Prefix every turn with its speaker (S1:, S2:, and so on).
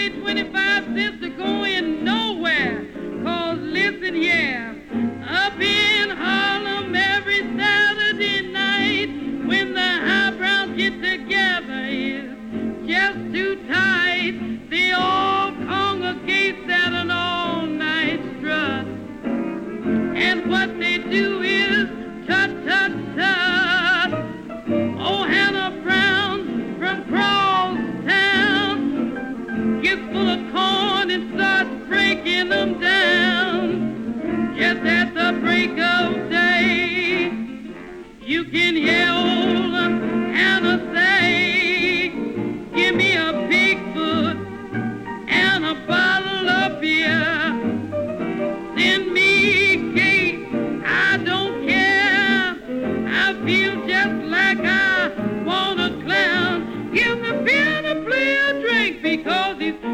S1: pay 25 cents to go in nowhere. 'Cause listen here, up in Harlem every Saturday night when the highbrows get together is just too tight. They all congregate at an all-night strut. And what they do is tut, tut, tut. Oh, Hannah Brown from Crosstown gets full of corn and starts breaking them down. Just at the break of day, you can hear old Hannah say, give me a Bigfoot and a bottle of beer. Send me cake, I don't care. I feel just like I want a clown. Give the beer to play a drink because he's